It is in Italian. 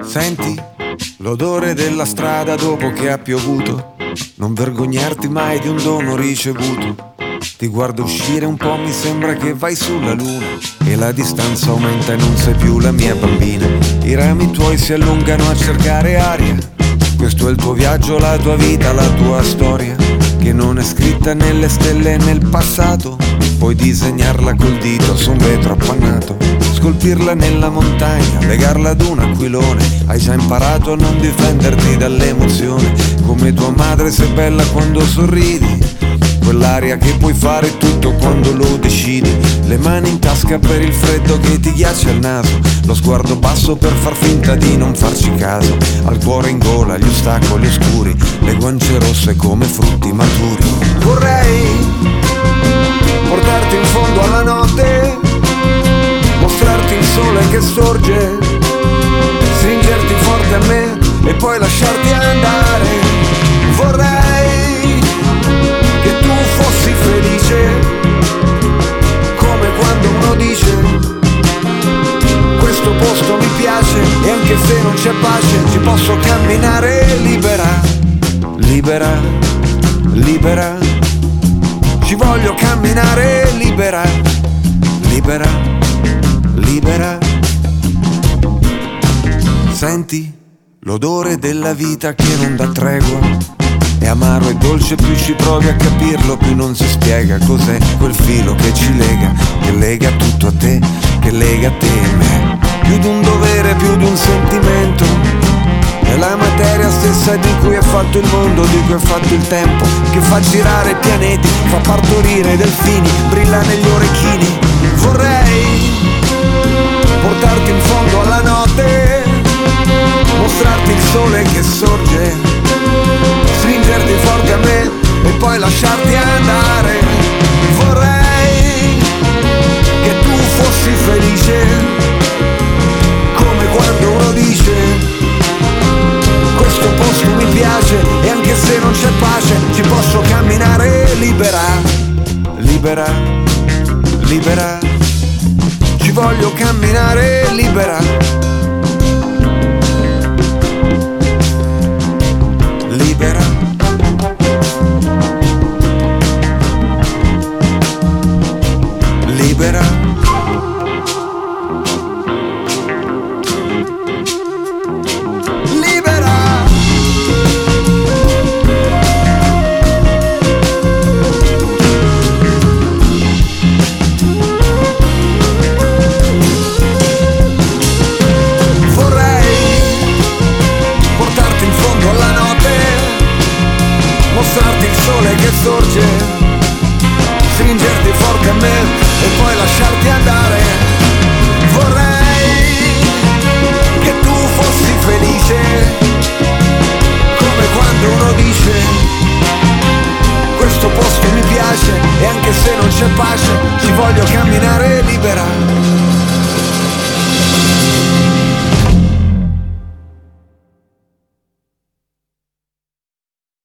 Senti l'odore della strada dopo che ha piovuto, non vergognarti mai di un dono ricevuto. Ti guardo uscire un po', mi sembra che vai sulla luna, e la distanza aumenta e non sei più la mia bambina. I rami tuoi si allungano a cercare aria. Questo è il tuo viaggio, la tua vita, la tua storia, che non è scritta nelle stelle e nel passato. Puoi disegnarla col dito su un vetro appannato, scolpirla nella montagna, legarla ad un aquilone. Hai già imparato a non difenderti dall'emozione, come tua madre sei bella quando sorridi, quell'aria che puoi fare tutto quando lo decidi. Le mani in tasca per il freddo che ti ghiaccia il naso, lo sguardo basso per far finta di non farci caso, al cuore in gola gli ostacoli oscuri, le guance rosse come frutti maturi. Vorrei portarti in fondo alla notte, mostrarti il sole che sorge, stringerti forte a me e poi lasciarti andare. Vorrei che tu fossi felice, come quando uno dice questo posto mi piace, e anche se non c'è pace ci posso camminare libera, libera, libera. Ci voglio camminare libera, libera, libera. Senti l'odore della vita che non dà tregua, è amaro e dolce, più ci provi a capirlo più non si spiega cos'è quel filo che ci lega tutto a te, che lega te e me. Più di un dovere, più di un sentimento, è la materia stessa di cui è fatto il mondo, di cui è fatto il tempo, che fa girare i pianeti, fa partorire i delfini, brilla negli orecchini. Vorrei portarti in fondo alla notte, mostrarti il sole che sorge,